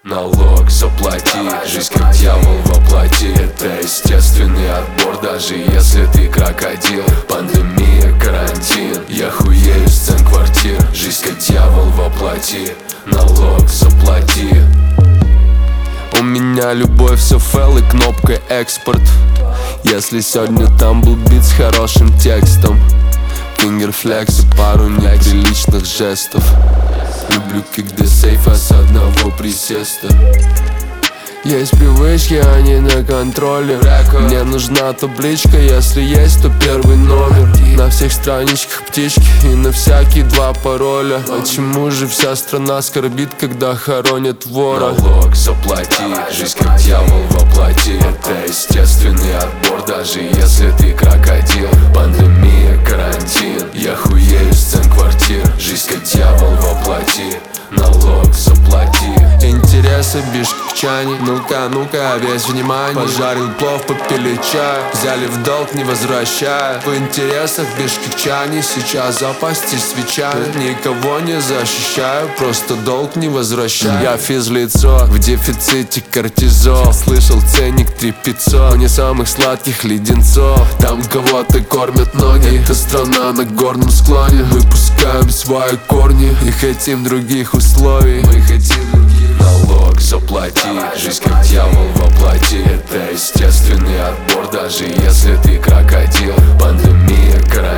налог заплати. Жизнь как дьявол воплоти. Это естественный отбор, даже если ты крокодил. Пандемия, карантин, я хуею с цен квартир. Жизнь как дьявол воплоти, налог заплати. У меня любовь, все фэл и кнопка экспорт. Если сегодня там был бит с хорошим текстом, фингерфлекс и пару неприличных жестов. Люблю когда сейфа с одного присеста. Есть привычки, они на контроле. Мне нужна табличка, если есть, то первый номер. На всех страничках птички и на всякие 2 пароля. Почему же вся страна скорбит, когда хоронят вора? Налог заплати, жизнь как дьявол воплоти. Это естественный отбор, даже если ты крокодил. Пандемия, карантин, я хуею с цен квартир. Жизнь как дьявол воплоти, налог заплати. Интересы бишкекчане, ну-ка, весь внимание. Пожарил плов, попили чай, взяли в долг, не возвращая. В интересах бишкекчане, сейчас запастись свечами. Никого не защищаю, просто долг не возвращаю. Я физлицо, в дефиците кортизол. Слышал ценник 3500, но не самых сладких леденцов. Там кого-то кормят ноги, это страна на горном склоне. Выпускаем свои корни и хотим других условий. Мы хотим других. Налог заплати, жизнь как дьявол воплоти. Это естественный отбор, даже если ты крокодил. Пандемия, карантин.